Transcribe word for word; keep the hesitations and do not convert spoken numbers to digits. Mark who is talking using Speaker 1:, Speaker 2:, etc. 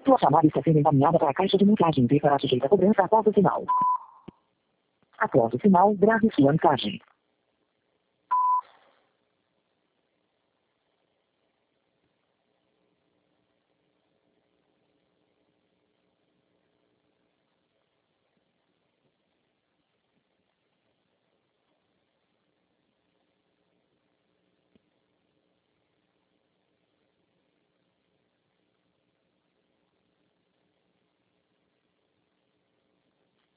Speaker 1: Sua chamada está sendo encaminhada para a caixa de mensagens e será sujeita a cobrança após o sinal. Após o sinal, grave sua mensagem.